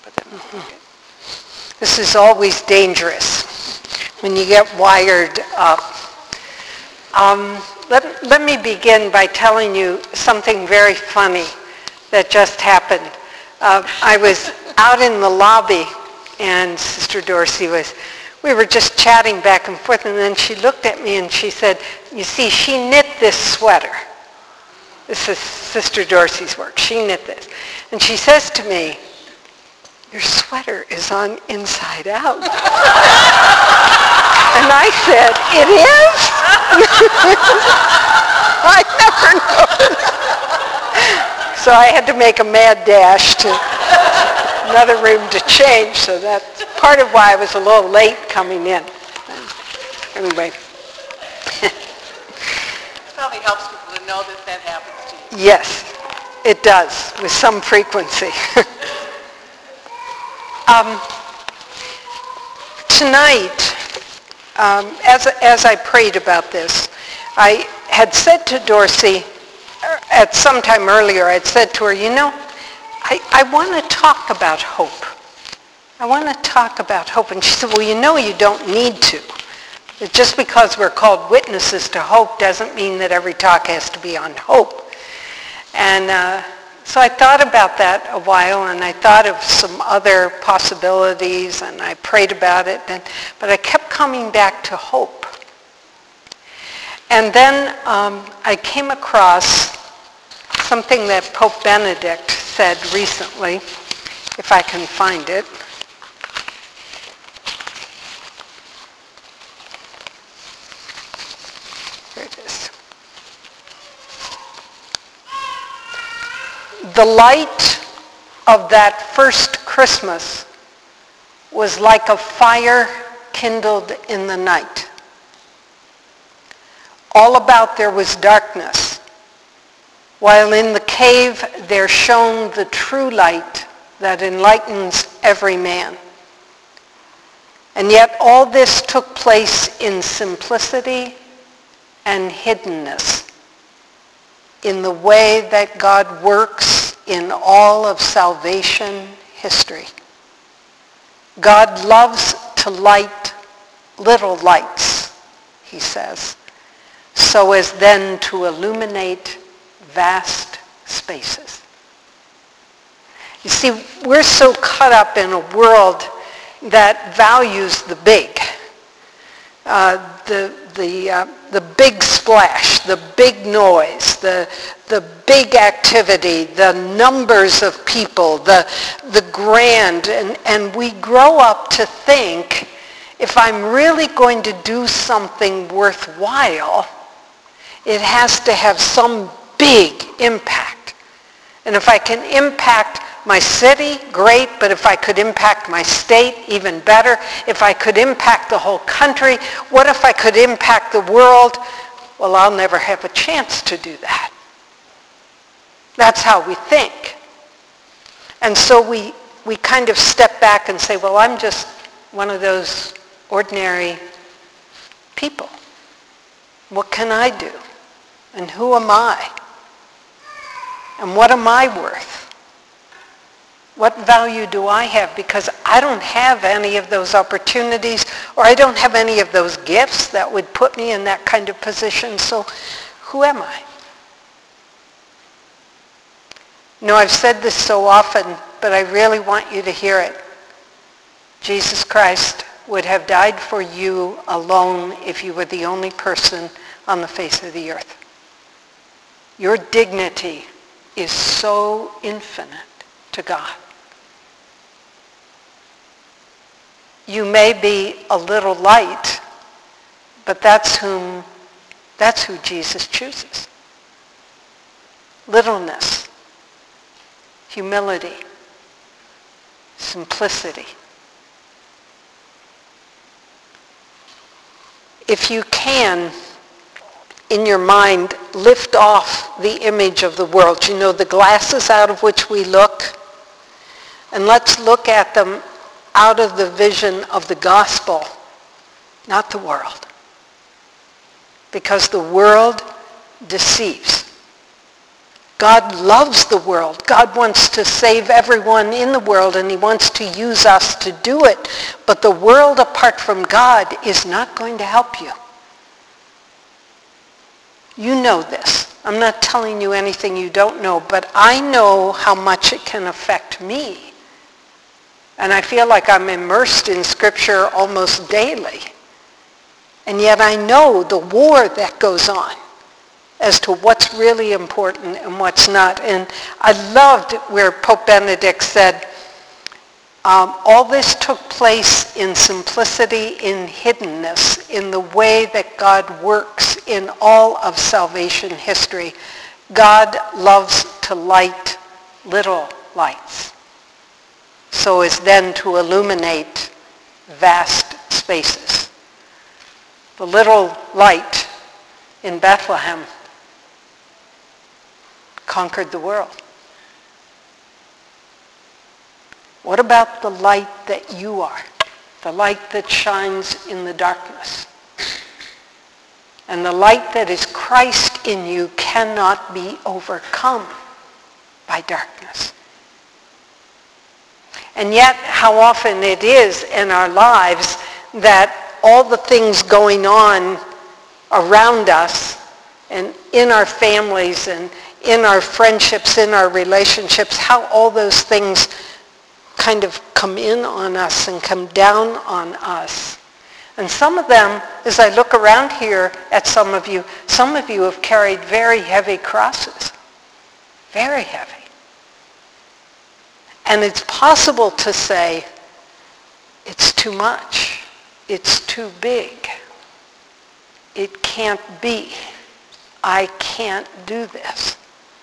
But this is always dangerous when you get wired up. Let me begin by telling you something very funny that just happened. I was out in the lobby and Sister Dorsey we were just chatting back and forth, and then she looked at me and she said, you see, she knit this sweater. This is Sister Dorsey's work. She knit this. And she says to me, your sweater is on inside out. And I said, it is? I never noticed. So I had to make a mad dash to another room to change, so that's part of why I was a little late coming in. Anyway. Probably helps people to know that happens to you. Yes, it does, with some frequency. Tonight, as I prayed about this, I had said to Dorsey, at some time earlier, I'd said to her, you know, I want to talk about hope. I want to talk about hope. And she said, well, you know you don't need to. That just because we're called witnesses to hope doesn't mean that every talk has to be on hope. And so I thought about that a while, and I thought of some other possibilities, and I prayed about it, but I kept coming back to hope. And then I came across something that Pope Benedict said recently, if I can find it. Here it is. The light of that first Christmas was like a fire kindled in the night. All about there was darkness, while in the cave there shone the true light that enlightens every man. And yet all this took place in simplicity and hiddenness, in the way that God works in all of salvation history. God loves to light little lights, he says, so as then to illuminate vast spaces. You see, we're so caught up in a world that values the big. The big splash, the big noise, the big activity, the numbers of people, the grand, and we grow up to think, if I'm really going to do something worthwhile, it has to have some big impact. And if I can impact my city, great, but if I could impact my state, even better. If I could impact the whole country, what if I could impact the world? Well, I'll never have a chance to do that. That's how we think. And so we kind of step back and say, well, I'm just one of those ordinary people. What can I do? And who am I? And what am I worth? What value do I have? Because I don't have any of those opportunities, or I don't have any of those gifts that would put me in that kind of position. So who am I? You know, I've said this so often, but I really want you to hear it. Jesus Christ would have died for you alone if you were the only person on the face of the earth. Your dignity is so infinite to God. You may be a little light, but that's who Jesus chooses. Littleness, humility, simplicity. If you can, in your mind, lift off the image of the world, you know, the glasses out of which we look, and let's look at them out of the vision of the gospel, not the world. Because the world deceives. God loves the world. God wants to save everyone in the world, and he wants to use us to do it. But the world apart from God is not going to help you. You know this. I'm not telling you anything you don't know, but I know how much it can affect me. And I feel like I'm immersed in Scripture almost daily. And yet I know the war that goes on as to what's really important and what's not. And I loved where Pope Benedict said, all this took place in simplicity, in hiddenness, in the way that God works in all of salvation history. God loves to light little lights, so as then to illuminate vast spaces. The little light in Bethlehem conquered the world. What about the light that you are? The light that shines in the darkness. And the light that is Christ in you cannot be overcome by darkness. And yet, how often it is in our lives that all the things going on around us and in our families and in our friendships, in our relationships, how all those things kind of come in on us and come down on us. And some of them, as I look around here at some of you have carried very heavy crosses. Very heavy. And it's possible to say, it's too much. It's too big. It can't be. I can't do this.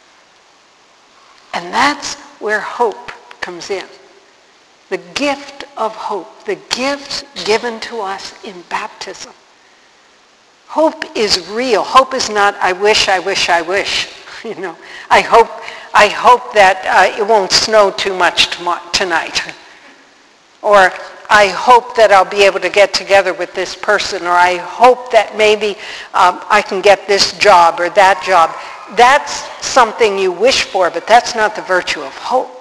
And that's where hope comes in. The gift of hope, the gift given to us in baptism. Hope is real. Hope is not, I wish, I wish, I wish. You know, I hope that it won't snow too much tonight. Or I hope that I'll be able to get together with this person. Or I hope that maybe I can get this job or that job. That's something you wish for, but that's not the virtue of hope.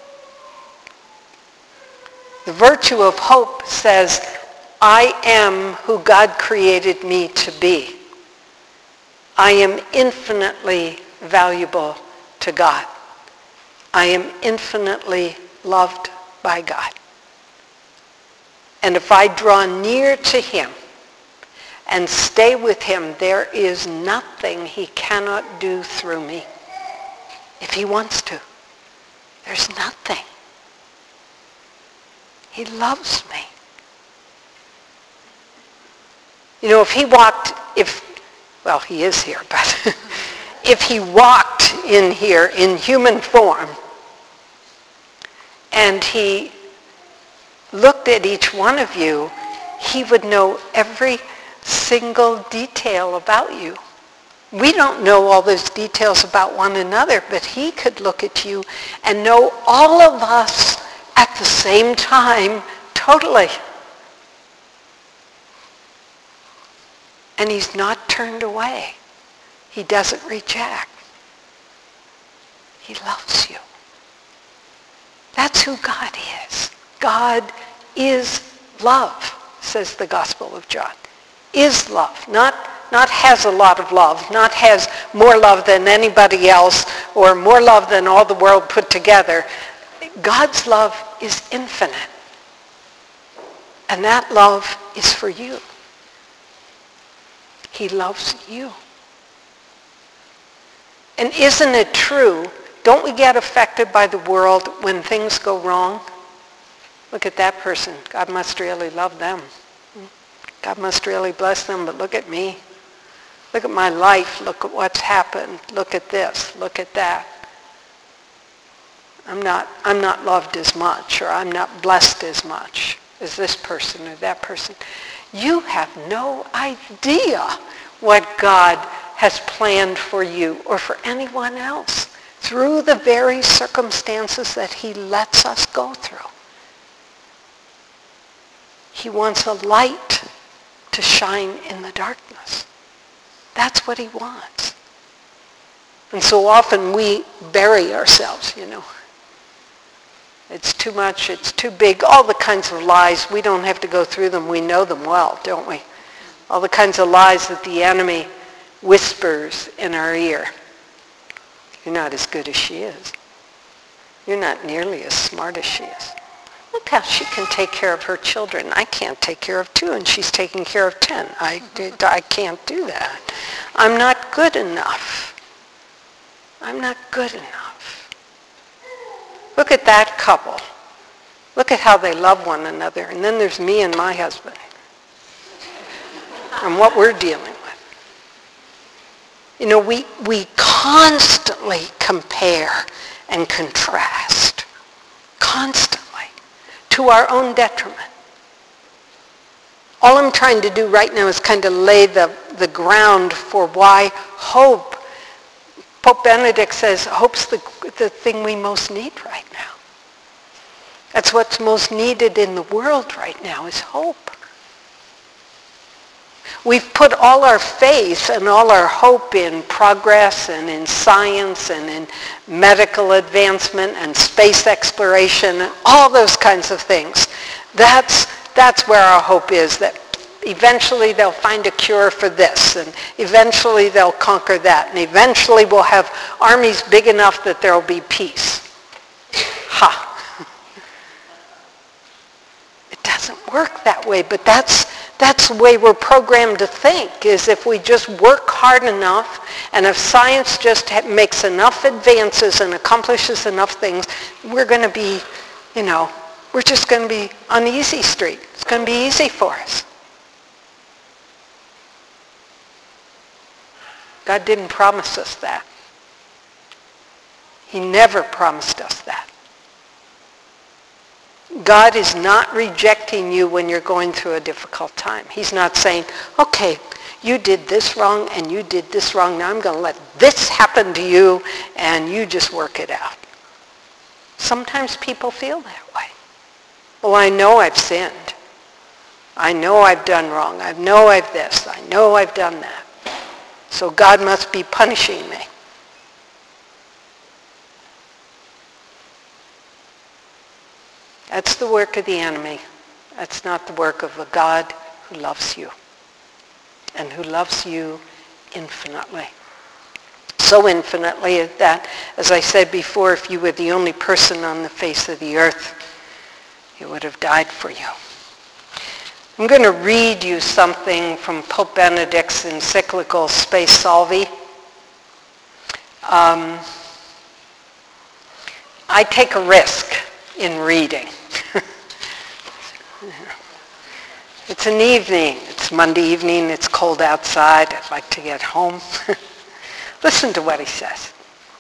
The virtue of hope says, I am who God created me to be. I am infinitely valuable to God. I am infinitely loved by God. And if I draw near to him and stay with him, there is nothing he cannot do through me. If he wants to, there's nothing. He loves me. You know, if he walked, he is here, but if he walked in here in human form and he looked at each one of you, he would know every single detail about you. We don't know all those details about one another, but he could look at you and know all of us at the same time, totally. And he's not turned away. He doesn't reject. He loves you. That's who God is. God is love, says the Gospel of John. Is love. Not has a lot of love, not has more love than anybody else or more love than all the world put together. God's love is infinite. And that love is for you. He loves you. And isn't it true, don't we get affected by the world when things go wrong? Look at that person. God must really love them. God must really bless them, but look at me. Look at my life. Look at what's happened. Look at this. Look at that. I'm not loved as much, or I'm not blessed as much as this person or that person. You have no idea what God has planned for you or for anyone else through the very circumstances that he lets us go through. He wants a light to shine in the darkness. That's what he wants. And so often we bury ourselves, It's too much, it's too big, all the kinds of lies. We don't have to go through them. We know them well, don't we? All the kinds of lies that the enemy whispers in our ear. You're not as good as she is. You're not nearly as smart as she is. Look how she can take care of her children. I can't take care of 2, and she's taking care of 10. I can't do that. I'm not good enough. I'm not good enough. Look at that couple. Look at how they love one another. And then there's me and my husband. And what we're dealing with. We constantly compare and contrast. Constantly. To our own detriment. All I'm trying to do right now is kind of lay the ground for why hope. Pope Benedict says hope's the thing we most need right now. That's what's most needed in the world right now is hope. We've put all our faith and all our hope in progress and in science and in medical advancement and space exploration and all those kinds of things. That's where our hope is, that eventually they'll find a cure for this, and eventually they'll conquer that, and eventually we'll have armies big enough that there'll be peace. Ha! It doesn't work that way, but that's the way we're programmed to think, is if we just work hard enough, and if science just makes enough advances and accomplishes enough things, we're going to be, we're just going to be on the easy street. It's going to be easy for us. God didn't promise us that. He never promised us that. God is not rejecting you when you're going through a difficult time. He's not saying, okay, you did this wrong and you did this wrong. Now I'm going to let this happen to you and you just work it out. Sometimes people feel that way. Well, I know I've sinned. I know I've done wrong. I know I've this. I know I've done that. So God must be punishing me. That's the work of the enemy. That's not the work of a God who loves you and who loves you infinitely. So infinitely that, as I said before, if you were the only person on the face of the earth, he would have died for you. I'm going to read you something from Pope Benedict's encyclical Spe Salvi. I take a risk in reading. It's an evening. It's Monday evening. It's cold outside. I'd like to get home. Listen to what he says.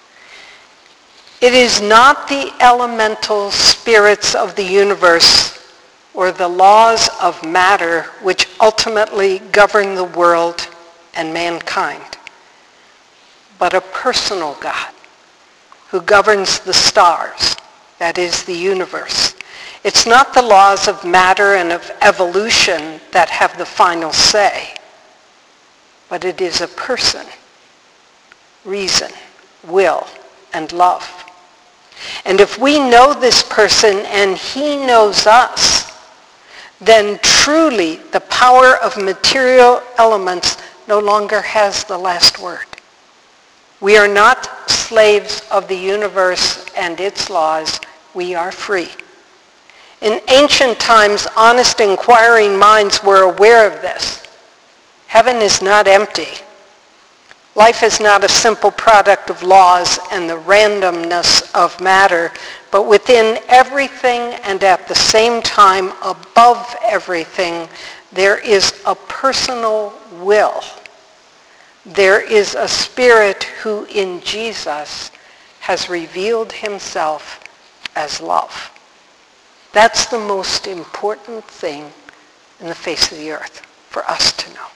It is not the elemental spirits of the universe or the laws of matter which ultimately govern the world and mankind, but a personal God who governs the stars, that is the universe. It's not the laws of matter and of evolution that have the final say, but it is a person, reason, will, and love. And if we know this person and he knows us, then truly the power of material elements no longer has the last word. We are not slaves of the universe and its laws. We are free. In ancient times, honest, inquiring minds were aware of this. Heaven is not empty. Life is not a simple product of laws and the randomness of matter, but within everything and at the same time above everything, there is a personal will. There is a spirit who in Jesus has revealed himself as love. That's the most important thing in the face of the earth for us to know.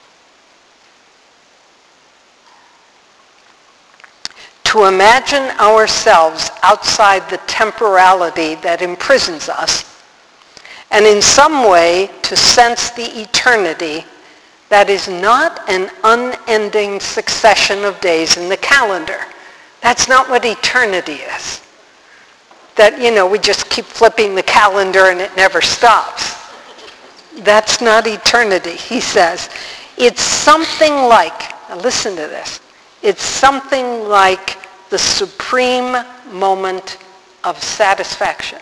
To imagine ourselves outside the temporality that imprisons us, and in some way to sense the eternity that is not an unending succession of days in the calendar, That's not what eternity is. That, we just keep flipping the calendar and it never stops. That's not eternity, he says. It's something like, now listen to this, it's something like the supreme moment of satisfaction.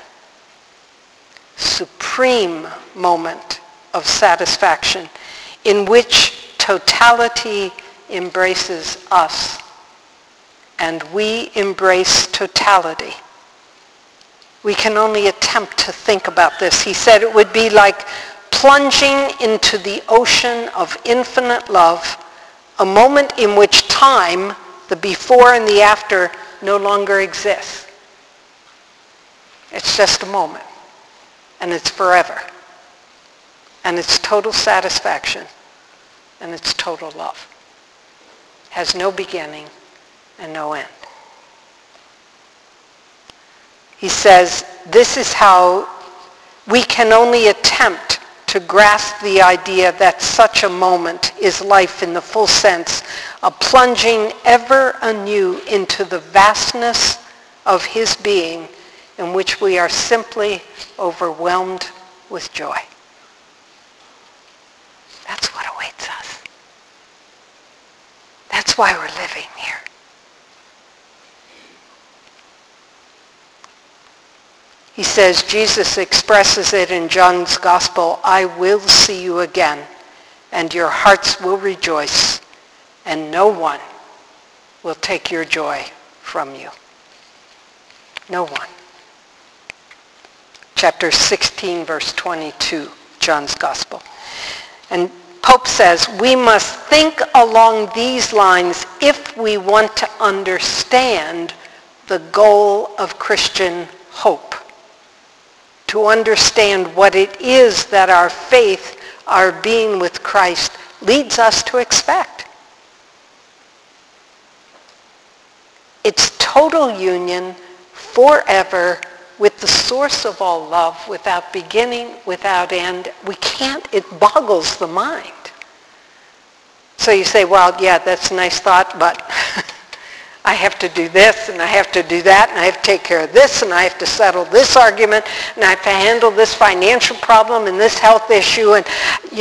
Supreme moment of satisfaction in which totality embraces us and we embrace totality. We can only attempt to think about this. He said it would be like plunging into the ocean of infinite love, a moment in which time, the before and the after, no longer exists. It's just a moment, and it's forever, and it's total satisfaction, and it's total love. Has no beginning and no end. He says, this is how we can only attempt to grasp the idea that such a moment is life in the full sense, a plunging ever anew into the vastness of his being, in which we are simply overwhelmed with joy. That's what awaits us. That's why we're living here. He says, Jesus expresses it in John's Gospel, I will see you again, and your hearts will rejoice, and no one will take your joy from you. No one. Chapter 16, verse 22, John's Gospel. And Pope says, we must think along these lines if we want to understand the goal of Christian hope. To understand what it is that our faith, our being with Christ, leads us to expect. It's total union forever with the source of all love, without beginning, without end. We can't, it boggles the mind. So you say, well, yeah, that's a nice thought, but I have to do this, and I have to do that, and I have to take care of this, and I have to settle this argument, and I have to handle this financial problem and this health issue, and,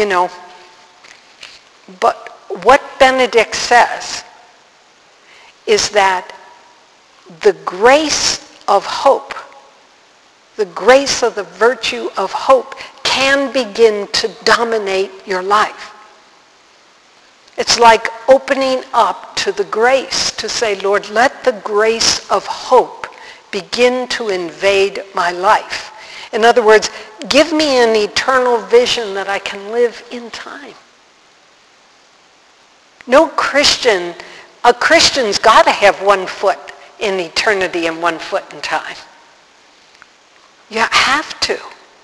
But what Benedict says is that the grace of hope, the grace of the virtue of hope can begin to dominate your life. It's like opening up to the grace to say, Lord, let the grace of hope begin to invade my life. In other words, give me an eternal vision that I can live in time. A Christian's got to have one foot in eternity and one foot in time. You have to.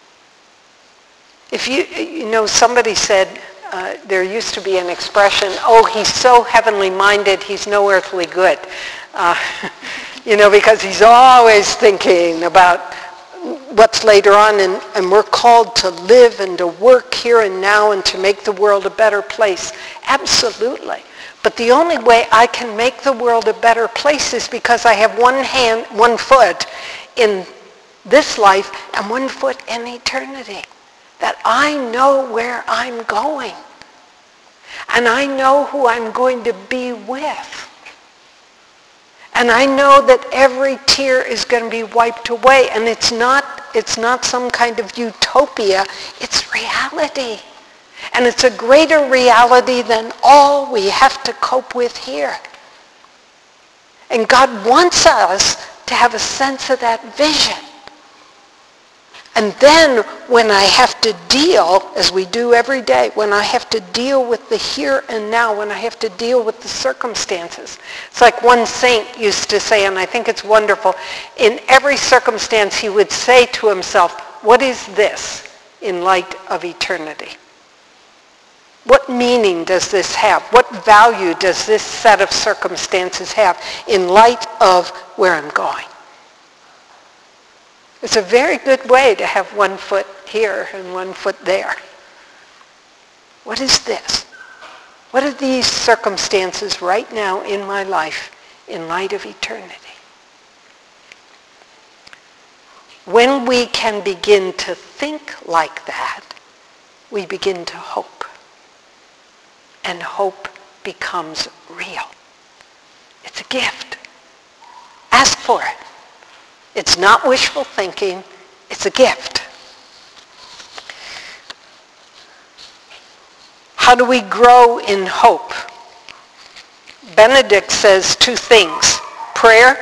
If somebody said, there used to be an expression, oh, he's so heavenly minded, he's no earthly good. Because he's always thinking about what's later on, and we're called to live and to work here and now and to make the world a better place. Absolutely. But the only way I can make the world a better place is because I have one foot in this life and one foot in eternity. That I know where I'm going. And I know who I'm going to be with. And I know that every tear is going to be wiped away. And it's not some kind of utopia. It's reality. And it's a greater reality than all we have to cope with here. And God wants us to have a sense of that vision. And then when I have to deal, as we do every day, when I have to deal with the here and now, when I have to deal with the circumstances. It's like one saint used to say, and I think it's wonderful, in every circumstance he would say to himself, what is this in light of eternity? What meaning does this have? What value does this set of circumstances have in light of where I'm going? It's a very good way to have one foot here and one foot there. What is this? What are these circumstances right now in my life in light of eternity. When we can begin to think like that, we begin to hope. And hope becomes real. It's a gift. Ask for it. It's not wishful thinking. It's a gift. How do we grow in hope? Benedict says two things: prayer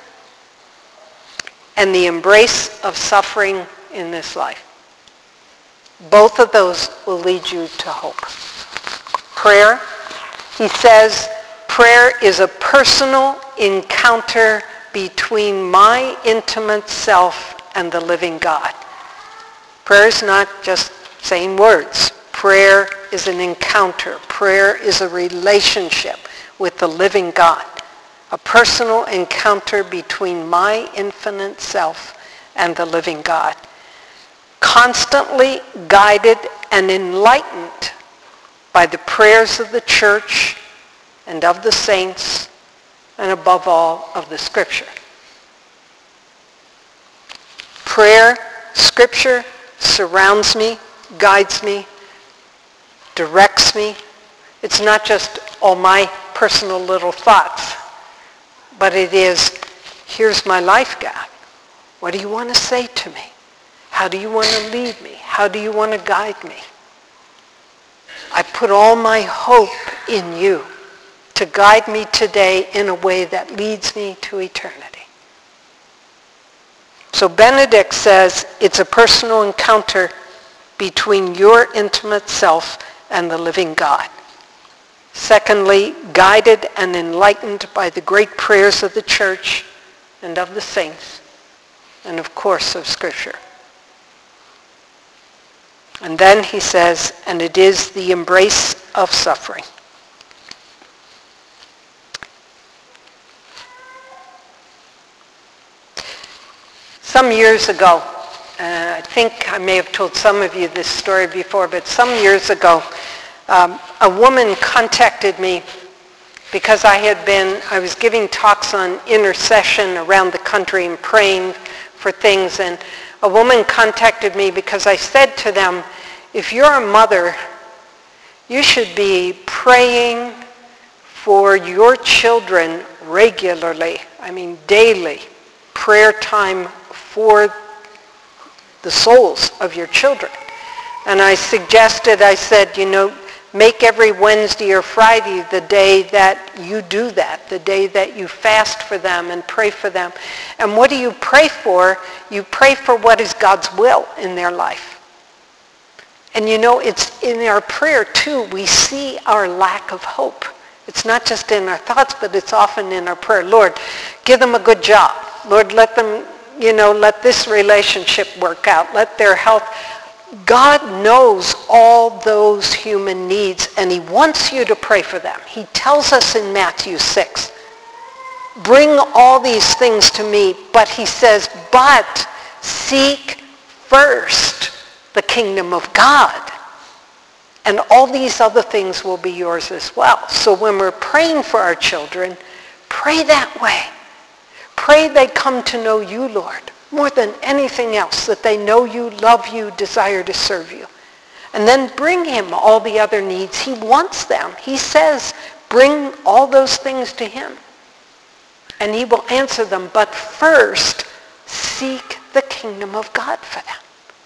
and the embrace of suffering in this life. Both of those will lead you to hope. Prayer, he says, prayer is a personal encounter between my intimate self and the living God. Prayer is not just saying words. Prayer is an encounter. Prayer is a relationship with the living God. A personal encounter between my infinite self and the living God. Constantly guided and enlightened by the prayers of the church and of the saints, and above all, of the Scripture. Prayer, Scripture, surrounds me, guides me, directs me. It's not just all my personal little thoughts, but it is, here's my life, God. What do you want to say to me? How do you want to lead me? How do you want to guide me? I put all my hope in you to guide me today in a way that leads me to eternity. So Benedict says it's a personal encounter between your intimate self and the living God. Secondly, guided and enlightened by the great prayers of the church and of the saints, and of course of Scripture. And then he says, and it is the embrace of suffering. Some years ago, I think I may have told some of you this story before, but some years ago, a woman contacted me because I was giving talks on intercession around the country and praying for things, and a woman contacted me because I said to them, if you're a mother, you should be praying for your children regularly, daily, prayer time for the souls of your children. And I said, make every Wednesday or Friday the day that you do that, the day that you fast for them and pray for them. And what do you pray for? You pray for what is God's will in their life. And it's in our prayer too, we see our lack of hope. It's not just in our thoughts, but it's often in our prayer. Lord, give them a good job. Lord, let them, let this relationship work out. Let their health. God knows all those human needs, and he wants you to pray for them. He tells us in Matthew 6, bring all these things to me, but he says, but seek first the kingdom of God, and all these other things will be yours as well. So when we're praying for our children, pray that way. Pray they come to know you, Lord, more than anything else, that they know you, love you, desire to serve you. And then bring him all the other needs. He wants them. He says, bring all those things to him, and he will answer them. But first, seek the kingdom of God for them.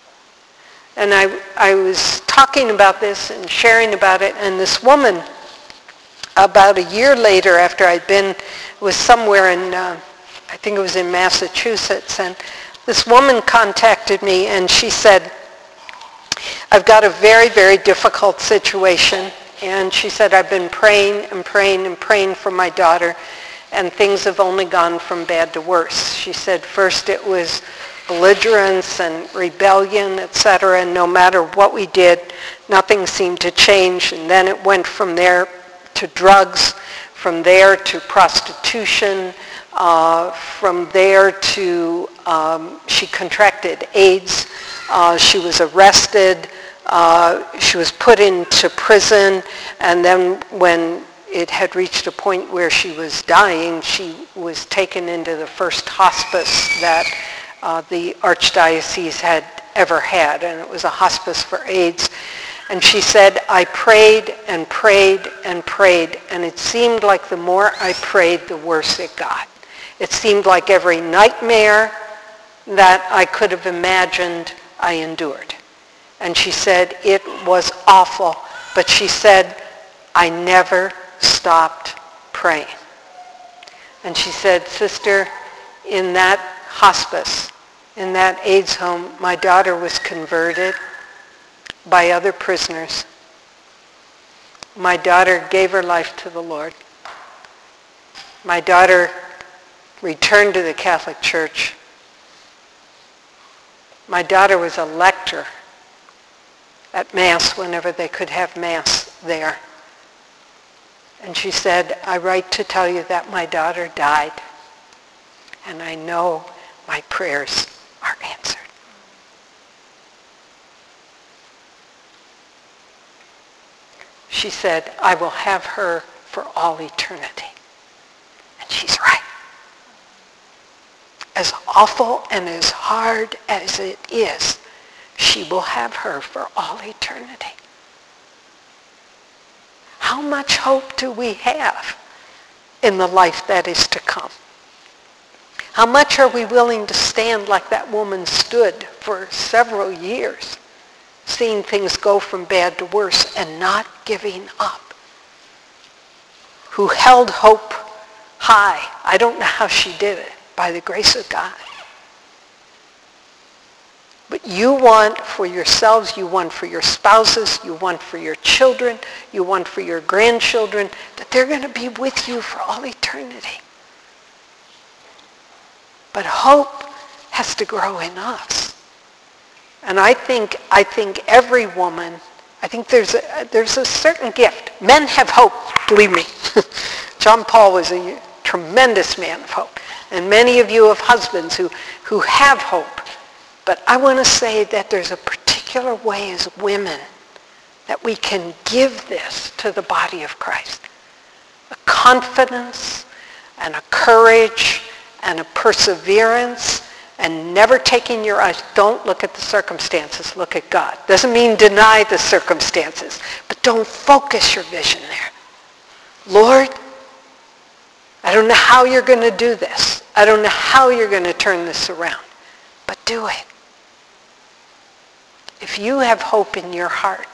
And I was talking about this and sharing about it, and this woman, about a year later after was somewhere in, I think it was in Massachusetts, and this woman contacted me and she said, I've got a very, very difficult situation. And she said, I've been praying and praying and praying for my daughter, and things have only gone from bad to worse. She said, first it was belligerence and rebellion, etc., and no matter what we did, nothing seemed to change. And then it went from there to drugs, from there to prostitution, from there to she contracted AIDS. She was arrested. She was put into prison, and then when it had reached a point where she was dying. She was taken into the first hospice that the Archdiocese had ever had, and it was a hospice for AIDS. And she said, I prayed and prayed and prayed, and it seemed like the more I prayed, the worse it got. It seemed like every nightmare that I could have imagined, I endured. And she said, it was awful, but she said, I never stopped praying. And she said, Sister, in that hospice, in that AIDS home, my daughter was converted by other prisoners. My daughter gave her life to the Lord. My daughter returned to the Catholic Church. My daughter was a lector at Mass whenever they could have Mass there. And she said, I write to tell you that my daughter died, and I know my prayers are answered. She said, I will have her for all eternity. And she's right. As awful and as hard as it is, she will have her for all eternity. How much hope do we have in the life that is to come? How much are we willing to stand like that woman stood for several years, seeing things go from bad to worse and not giving up? Who held hope high. I don't know how she did it, by the grace of God. But you want for yourselves, you want for your spouses, you want for your children, you want for your grandchildren, that they're going to be with you for all eternity. But hope has to grow in us. And I think every woman, I think there's a certain gift. Men have hope, believe me. John Paul was a tremendous man of hope. And many of you have husbands who have hope. But I want to say that there's a particular way as women that we can give this to the body of Christ. A confidence and a courage and a perseverance and never taking your eyes. Don't look at the circumstances. Look at God. Doesn't mean deny the circumstances, but don't focus your vision there. Lord, I don't know how you're going to do this. I don't know how you're going to turn this around, but do it. If you have hope in your heart,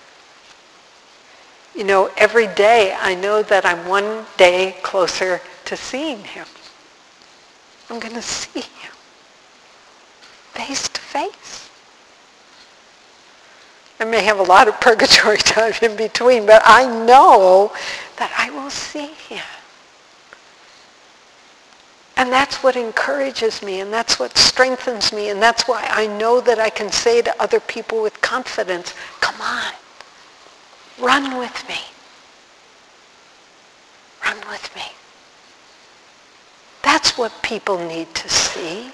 you know, every day I know that I'm one day closer to seeing him. I'm going to see him face to face. I may have a lot of purgatory time in between, but I know that I will see him. And that's what encourages me, and that's what strengthens me, and that's why I know that I can say to other people with confidence, come on, run with me. Run with me. That's what people need to see.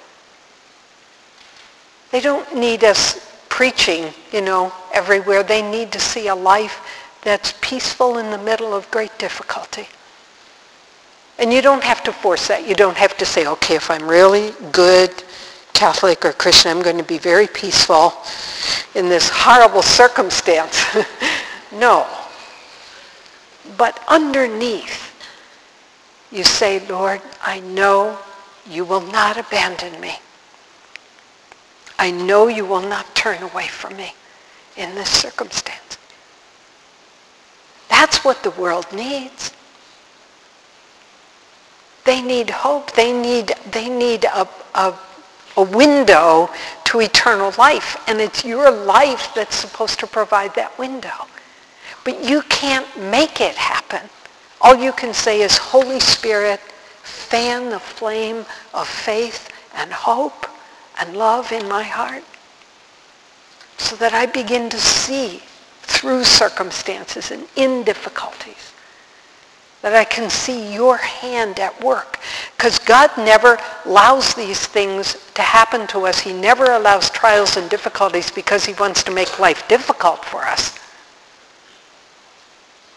They don't need us preaching, you know, everywhere. They need to see a life that's peaceful in the middle of great difficulty. And you don't have to force that. You don't have to say, okay, if I'm really good Catholic or Christian, I'm going to be very peaceful in this horrible circumstance. No. But underneath, you say, Lord, I know you will not abandon me. I know you will not turn away from me in this circumstance. That's what the world needs. They need hope. They need a window to eternal life. And it's your life that's supposed to provide that window. But you can't make it happen. All you can say is, Holy Spirit, fan the flame of faith and hope and love in my heart so that I begin to see through circumstances and in difficulties, that I can see your hand at work. Because God never allows these things to happen to us. He never allows trials and difficulties because he wants to make life difficult for us.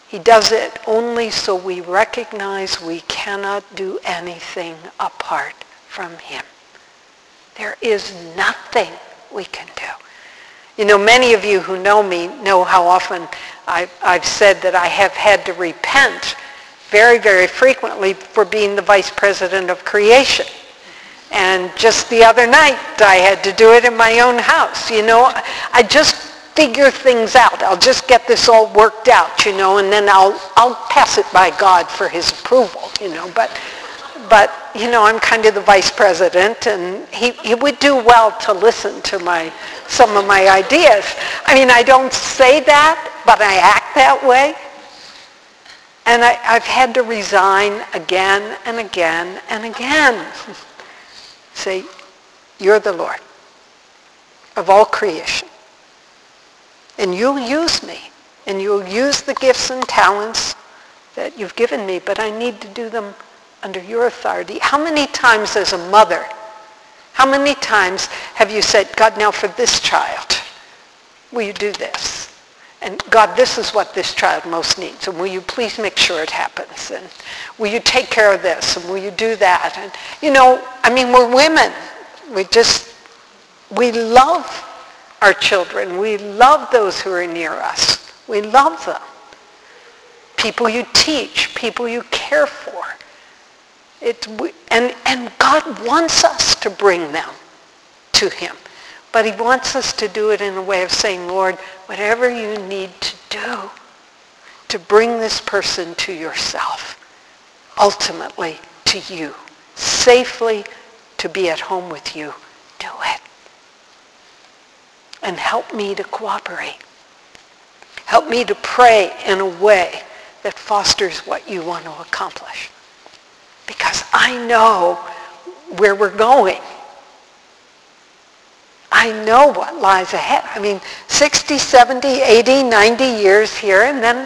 He does it only so we recognize we cannot do anything apart from him. There is nothing we can do. You know, many of you who know me know how often I've said that I have had to repent very, very frequently for being the vice president of creation. And just the other night, I had to do it in my own house. You know, I just figure things out. I'll just get this all worked out, you know, and then I'll pass it by God for his approval, you know. But you know, I'm kind of the vice president, and he would do well to listen to some of my ideas. I mean, I don't say that, but I act that way. And I've had to resign again and again and again. Say, you're the Lord of all creation. And you'll use me, and you'll use the gifts and talents that you've given me, but I need to do them under your authority. How many times as a mother, how many times have you said, God, now for this child, will you do this? And God, this is what this child most needs, and will you please make sure it happens? And will you take care of this? And will you do that? And you know, I mean, we're women. We love our children. We love those who are near us. We love them. People you teach, people you care for. And God wants us to bring them to him. But he wants us to do it in a way of saying, Lord, whatever you need to do to bring this person to yourself, ultimately to you, safely to be at home with you, do it. And help me to cooperate. Help me to pray in a way that fosters what you want to accomplish. Because I know where we're going. I know what lies ahead. I mean, 60, 70, 80, 90 years here, and then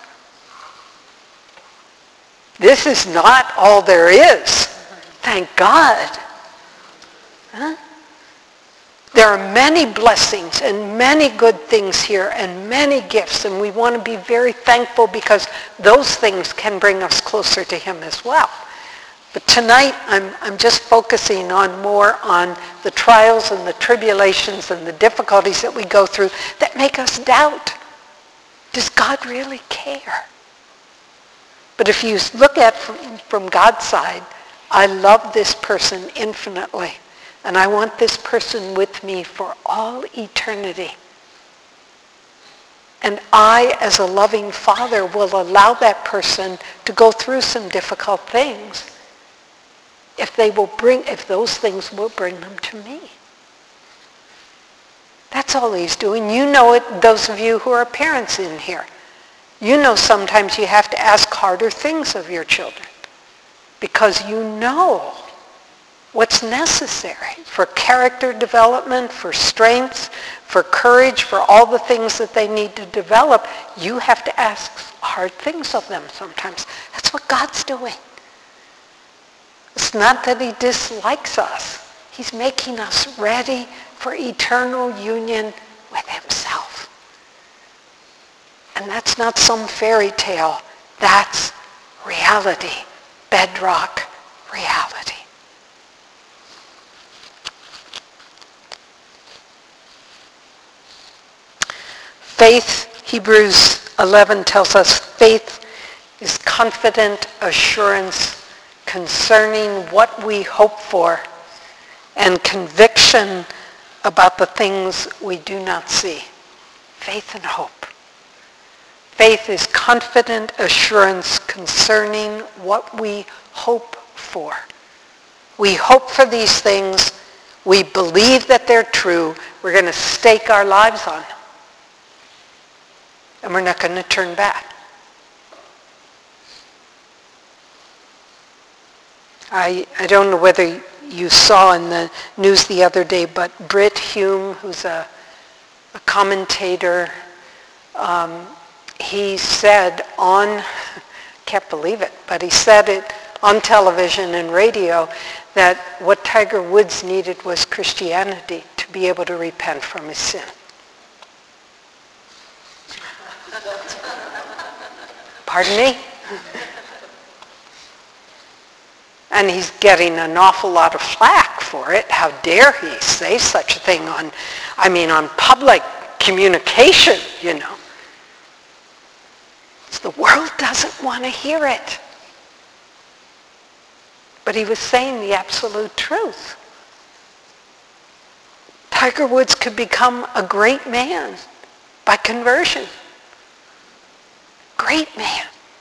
this is not all there is. Thank God. Huh? There are many blessings and many good things here and many gifts, and we want to be very thankful because those things can bring us closer to him as well. But tonight, I'm just focusing more on the trials and the tribulations and the difficulties that we go through that make us doubt. Does God really care? But if you look at from God's side, I love this person infinitely. And I want this person with me for all eternity. And I, as a loving father, will allow that person to go through some difficult things if those things will bring them to me. That's all he's doing. You know it, those of you who are parents in here. You know sometimes you have to ask harder things of your children because you know what's necessary for character development, for strength, for courage, for all the things that they need to develop. You have to ask hard things of them sometimes. That's what God's doing. It's not that he dislikes us. He's making us ready for eternal union with himself. And that's not some fairy tale. That's reality, bedrock reality. Faith, Hebrews 11 tells us, faith is confident assurance concerning what we hope for and conviction about the things we do not see. Faith and hope. Faith is confident assurance concerning what we hope for. We hope for these things. We believe that they're true. We're going to stake our lives on them. And we're not going to turn back. I don't know whether you saw in the news the other day, but Britt Hume, who's a commentator, he said can't believe it, but he said it on television and radio that what Tiger Woods needed was Christianity to be able to repent from his sin. Pardon me? And he's getting an awful lot of flack for it. How dare he say such a thing on public communication, The world doesn't want to hear it. But he was saying the absolute truth. Tiger Woods could become a great man by conversion. Great man.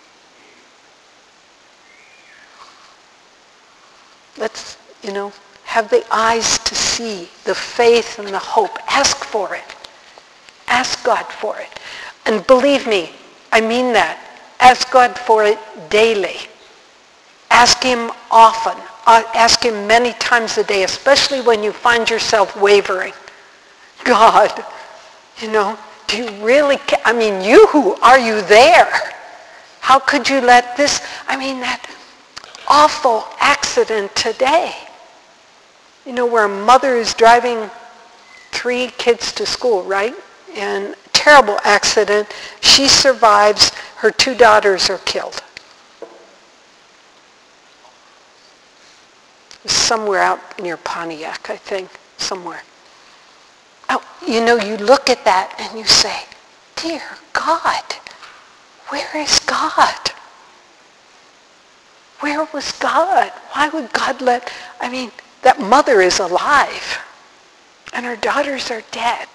Let's, have the eyes to see, the faith and the hope. Ask for it. Ask God for it. And believe me, I mean that. Ask God for it daily. Ask him often. Ask him many times a day, especially when you find yourself wavering. God, do you really are you there? How could you let this, that awful accident today, where a mother is driving 3 kids to school, right? And terrible accident. She survives. Her 2 daughters are killed. Somewhere out near Pontiac, I think, somewhere. Oh, you look at that and you say, dear God, where is God? Where was God? Why would God let, that mother is alive and her daughters are dead.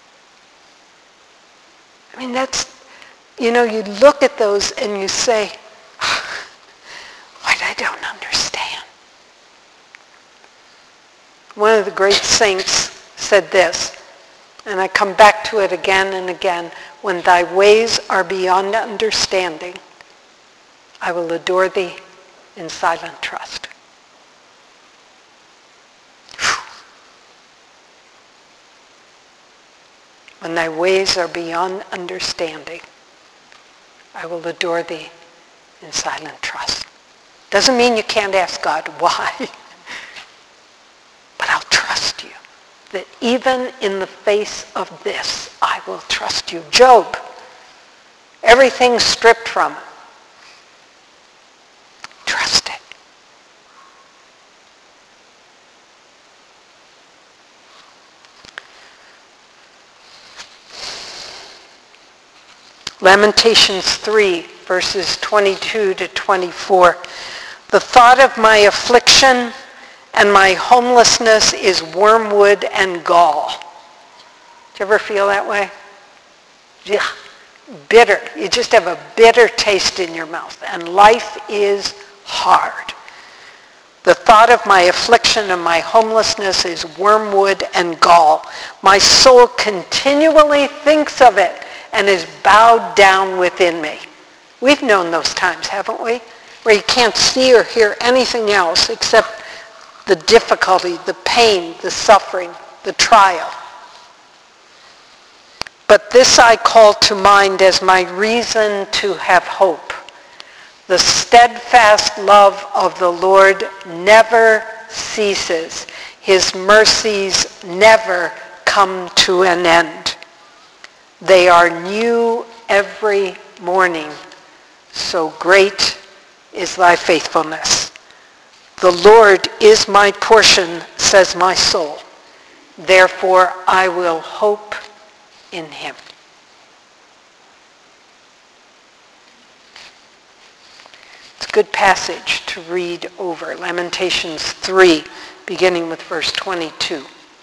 That's, you look at those and you say, what I don't understand. One of the great saints said this, and I come back to it again and again, when thy ways are beyond understanding, I will adore thee in silent trust. When thy ways are beyond understanding, I will adore thee in silent trust. Doesn't mean you can't ask God why, but I'll trust you. That even in the face of this, I will trust you. Job, everything stripped from him. Trust it. Lamentations 3, verses 22 to 24. The thought of my affliction and my homelessness is wormwood and gall. Do you ever feel that way? Yeah. Bitter. You just have a bitter taste in your mouth. And life is hard. The thought of my affliction and my homelessness is wormwood and gall. My soul continually thinks of it and is bowed down within me. We've known those times, haven't we? Where you can't see or hear anything else except the difficulty, the pain, the suffering, the trial. But this I call to mind as my reason to have hope. The steadfast love of the Lord never ceases. His mercies never come to an end. They are new every morning. So great is thy faithfulness. The Lord is my portion, says my soul. Therefore I will hope in him. It's a good passage to read over. Lamentations 3, beginning with verse 22.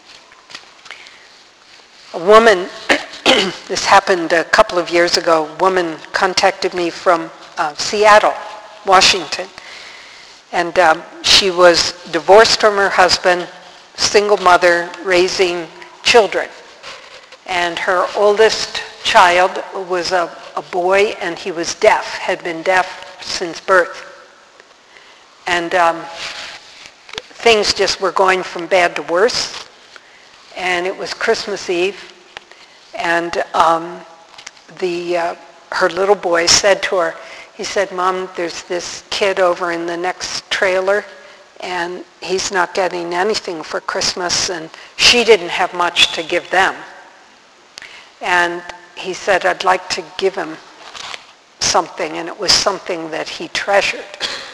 A woman, this happened a couple of years ago, a woman contacted me from Seattle, Washington. And she was divorced from her husband, single mother, raising children. And her oldest child was a boy, and he was deaf, had been deaf since birth. And things just were going from bad to worse. And it was Christmas Eve. And her little boy said to her, he said, Mom, there's this kid over in the next trailer, and he's not getting anything for Christmas, and she didn't have much to give them. And he said, I'd like to give him something, and it was something that he treasured.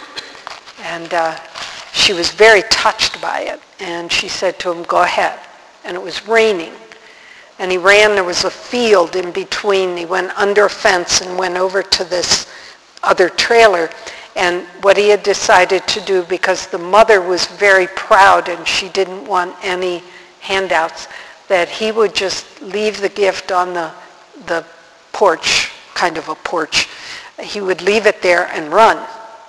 And she was very touched by it. And she said to him, go ahead. And it was raining. And he ran. There was a field in between. He went under a fence and went over to this other trailer. And what he had decided to do, because the mother was very proud and she didn't want any handouts, that he would just leave the gift on the porch, kind of a porch. He would leave it there and run.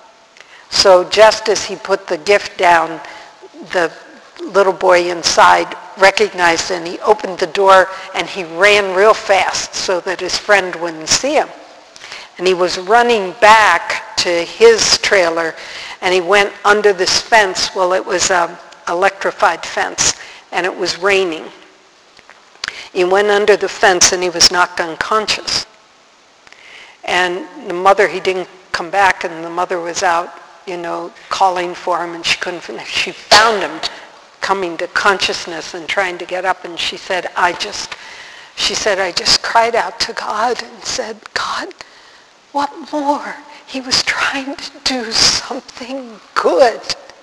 So just as he put the gift down, the little boy inside recognized it, and he opened the door and he ran real fast so that his friend wouldn't see him. And he was running back to his trailer, and he went under this fence. Well, it was an electrified fence, and it was raining. He went under the fence and he was knocked unconscious. And the mother, he didn't come back, and the mother was out, calling for him, and she couldn't finish. She found him coming to consciousness and trying to get up, and she said, I just cried out to God and said, God, what more? He was trying to do something good.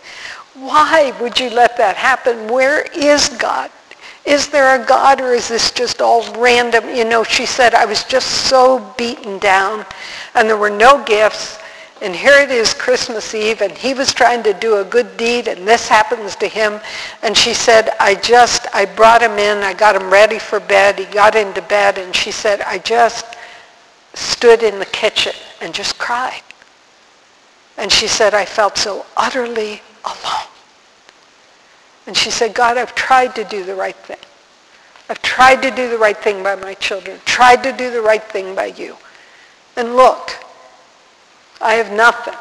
Why would you let that happen? Where is God? Is there a God, or is this just all random? She said, I was just so beaten down, and there were no gifts, and here it is Christmas Eve, and he was trying to do a good deed, and this happens to him. And she said, I brought him in, I got him ready for bed, he got into bed, and she said, I just stood in the kitchen and just cried. And she said, I felt so utterly alone. And she said, God, I've tried to do the right thing. I've tried to do the right thing by my children, tried to do the right thing by you. And look, I have nothing.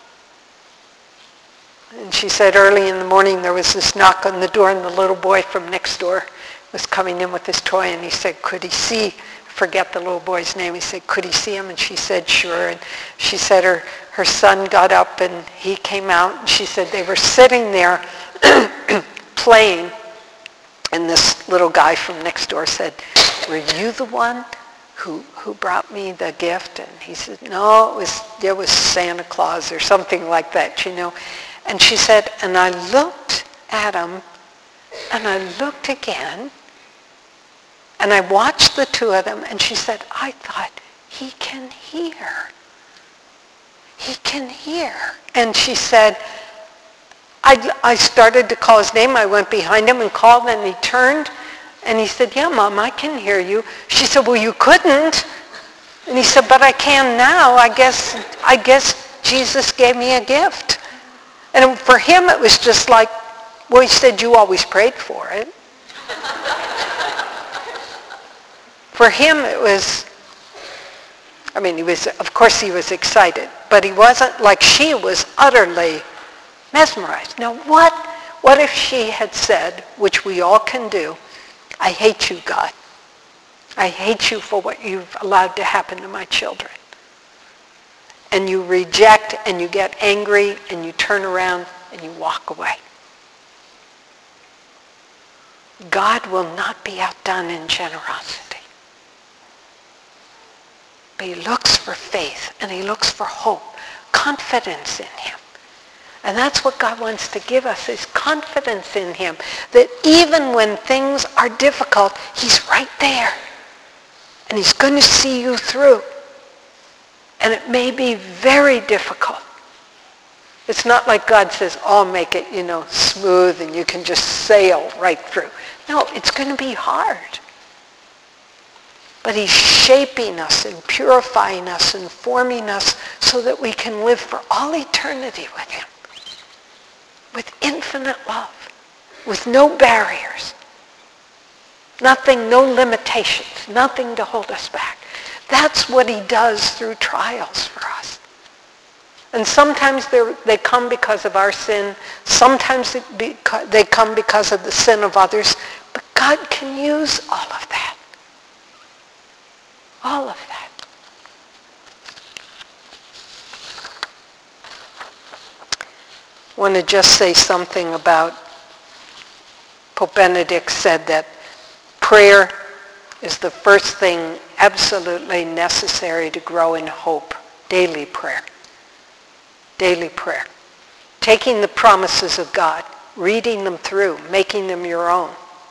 And she said early in the morning there was this knock on the door, and the little boy from next door was coming in with his toy, and he said, could he see, forget the little boy's name, he said, could he see him? And she said, sure. And she said her son got up and he came out, and she said they were sitting there playing, and this little guy from next door said, were you the one who brought me the gift? And he said, no, it was Santa Claus or something like that, And she said, and I looked at him, and I looked again, and I watched the two of them, and she said, I thought, he can hear. He can hear. And she said, I started to call his name. I went behind him and called, and he turned, and he said, yeah, Mom, I can hear you. She said, well, you couldn't. And he said, but I can now. I guess Jesus gave me a gift. And for him, it was just like, well, he said, you always prayed for it. For him, it was, of course he was excited, but he wasn't like she was utterly mesmerized. Now, what if she had said, which we all can do, I hate you, God. I hate you for what you've allowed to happen to my children. And you reject, and you get angry, and you turn around, and you walk away. God will not be outdone in generosity. But he looks for faith, and he looks for hope, confidence in him. And that's what God wants to give us, is confidence in him, that even when things are difficult, he's right there. And he's going to see you through. And it may be very difficult. It's not like God says, I'll make it, smooth, and you can just sail right through. No, it's going to be hard. But he's shaping us and purifying us and forming us so that we can live for all eternity with him. With infinite love. With no barriers. Nothing, no limitations. Nothing to hold us back. That's what he does through trials for us. And sometimes they come because of our sin. Sometimes they come because of the sin of others. But God can use all of that. All of that. I want to just say something about, Pope Benedict said that prayer is the first thing absolutely necessary to grow in hope Daily prayer. Daily prayer. Taking the promises of God, reading them through, making them your own.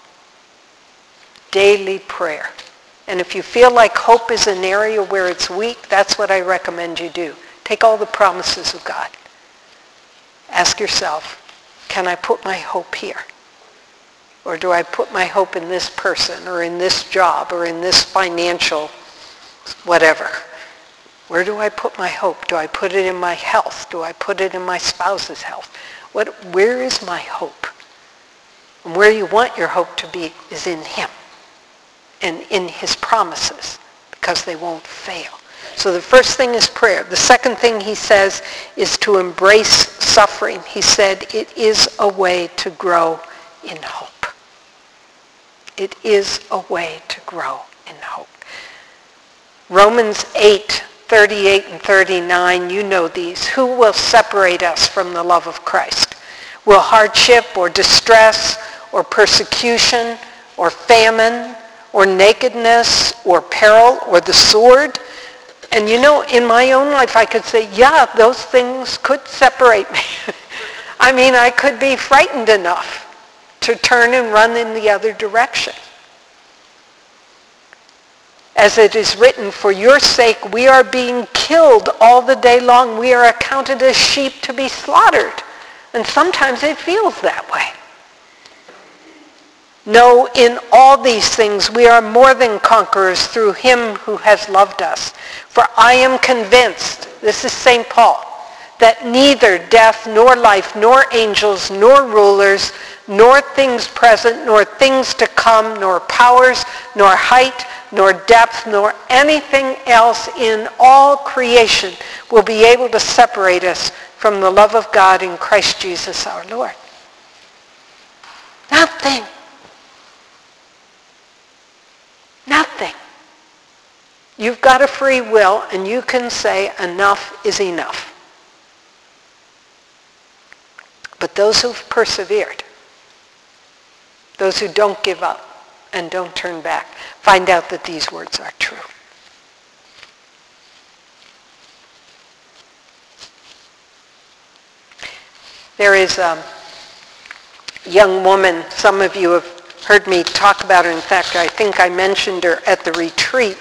Daily prayer. And if you feel like hope is an area where it's weak, that's what I recommend you do. Take all the promises of God. Ask yourself, can I put my hope here? Or do I put my hope in this person or in this job or in this financial whatever? Where do I put my hope? Do I put it in my health? Do I put it in my spouse's health? Where is my hope? And where you want your hope to be is in him and in his promises, because they won't fail. So the first thing is prayer. The second thing he says is to embrace suffering. He said it is a way to grow in hope. It is a way to grow in hope. Romans 8:38 and 39, you know these. Who will separate us from the love of Christ? Will hardship or distress or persecution or famine or nakedness or peril or the sword? And you know, in my own life I could say, yeah, those things could separate me. I mean, I could be frightened enough to turn and run in the other direction. As it is written, for your sake we are being killed all the day long. We are accounted as sheep to be slaughtered. And sometimes it feels that way. No, in all these things we are more than conquerors through him who has loved us. For I am convinced, this is St. Paul, that neither death nor life nor angels nor rulers nor things present nor things to come nor powers nor height nor depth nor anything else in all creation will be able to separate us from the love of God in Christ Jesus our Lord. Nothing. Nothing. You've got a free will and you can say enough is enough. But those who've persevered, those who don't give up and don't turn back, find out that these words are true. There is a young woman, some of you have heard me talk about her. In fact, I think I mentioned her at the retreat.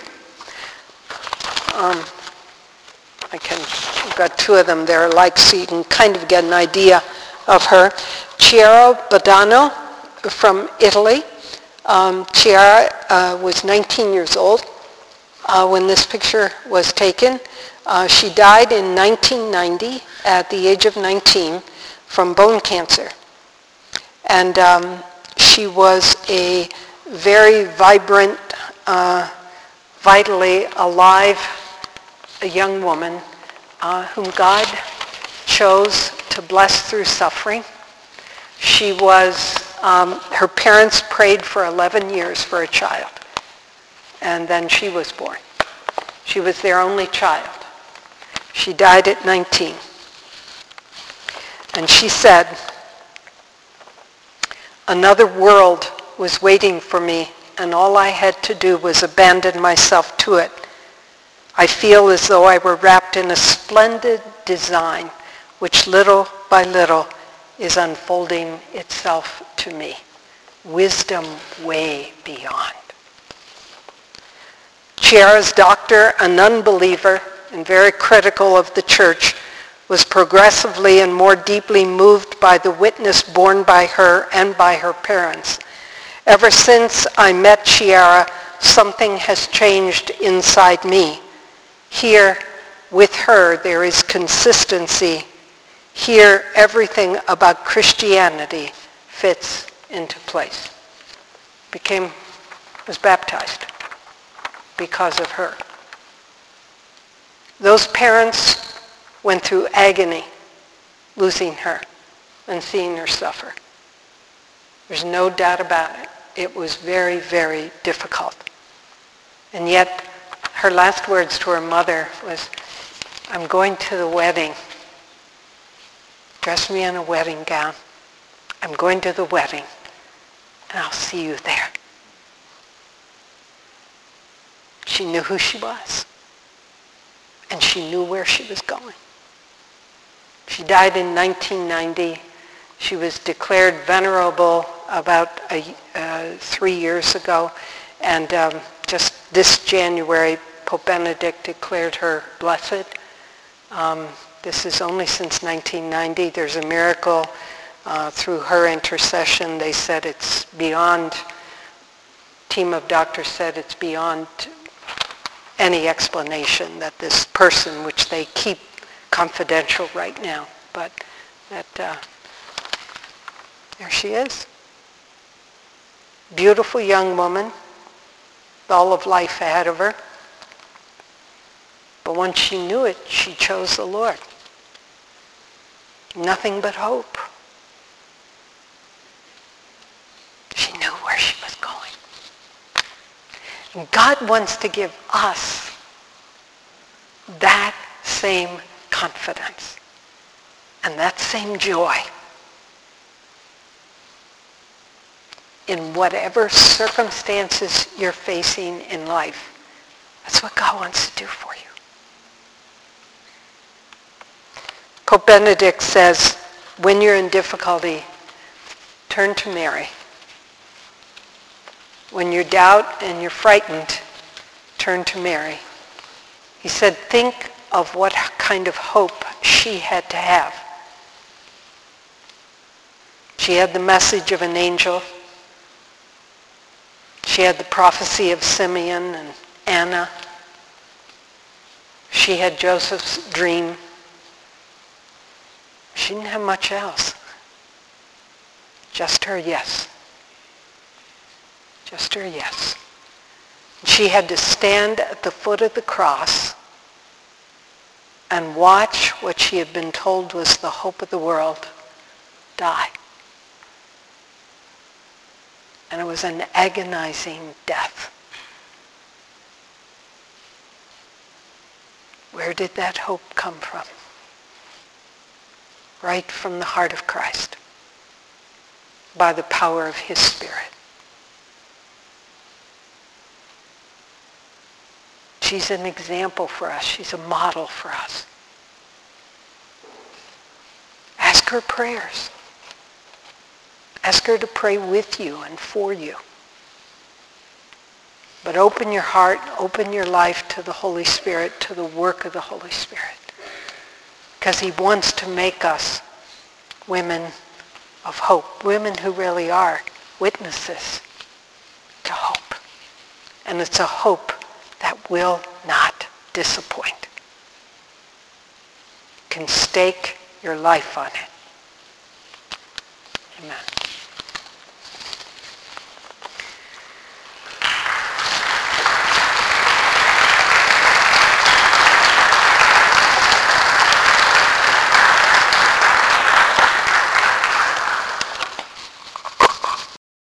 I've got two of them there alike, so you can kind of get an idea of her. Chiara Badano from Italy. Chiara was 19 years old when this picture was taken. She died in 1990 at the age of 19 from bone cancer. And she was a very vibrant, vitally alive young woman whom God chose to bless through suffering. She was, her parents prayed for 11 years for a child, and then she was born. She was their only child. She died at 19. And she said, another world was waiting for me, and all I had to do was abandon myself to it. I feel as though I were wrapped in a splendid design, which little by little is unfolding itself to me. Wisdom way beyond. Chiara's doctor, an unbeliever and very critical of the church, was progressively and more deeply moved by the witness borne by her and by her parents. Ever since I met Chiara, something has changed inside me. Here, with her, there is consistency. Here, everything about Christianity fits into place. Was baptized because of her. Those parents went through agony losing her and seeing her suffer. There's no doubt about it. It was very, very difficult. And yet, her last words to her mother was, I'm going to the wedding. Dress me in a wedding gown. I'm going to the wedding, and I'll see you there. She knew who she was. And she knew where she was going. She died in 1990. She was declared venerable about 3 years ago. And just this January, Pope Benedict declared her blessed. This is only since 1990. There's a miracle through her intercession. They said it's beyond, team of doctors said it's beyond any explanation that this person, which they keep confidential right now, but that there she is. Beautiful young woman, with all of life ahead of her. But once she knew it, she chose the Lord. Nothing but hope. She knew where she was going. And God wants to give us that same confidence and that same joy in whatever circumstances you're facing in life. That's what God wants to do for you. Pope Benedict says, when you're in difficulty, turn to Mary. When you're doubt and you're frightened, turn to Mary. He said, think of what kind of hope she had to have. She had the message of an angel. She had the prophecy of Simeon and Anna. She had Joseph's dream. She didn't have much else. Just her yes. Just her yes. She had to stand at the foot of the cross and watch what she had been told was the hope of the world die. And it was an agonizing death. Where did that hope come from? Right from the heart of Christ, by the power of his Spirit. She's an example for us. She's a model for us. Ask her prayers. Ask her to pray with you and for you. But open your heart, open your life to the Holy Spirit, to the work of the Holy Spirit. Because he wants to make us women of hope, women who really are witnesses to hope. And it's a hope that will not disappoint. You can stake your life on it. Amen.